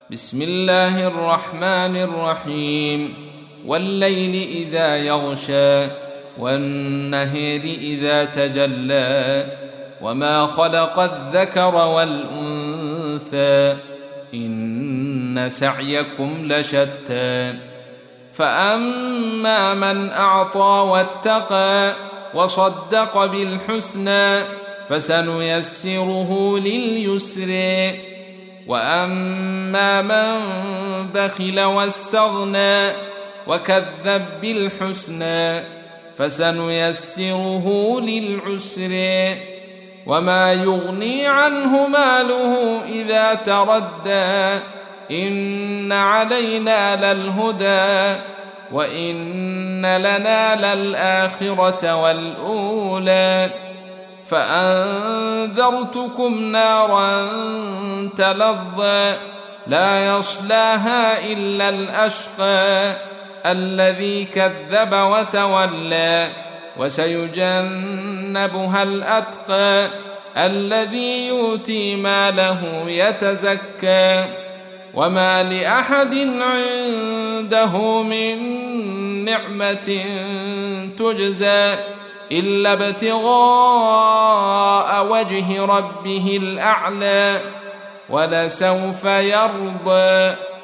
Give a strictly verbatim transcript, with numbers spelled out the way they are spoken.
بسم الله الرحمن الرحيم والليل إذا يغشى والنهر إذا تجلى وما خلق الذكر والأنثى إن سعيكم لشتى فأما من أعطى واتقى وصدق بالحسنى فسنيسره لليسر وأما من بخل واستغنى وكذب بالحسنى فسنيسره للعسر وما يغني عنه ماله إذا تردى إن علينا للهدى وإن لنا للآخرة والأولى فأنذرتكم نارا تلظى لا يصلاها إلا الأشقى الذي كذب وتولى وسيجنبها الأتقى الذي يؤتي ماله يتزكى وما لأحد عنده من نعمة تجزى إلا ابتغاء وجه ربه الأعلى ولسوف يرضى.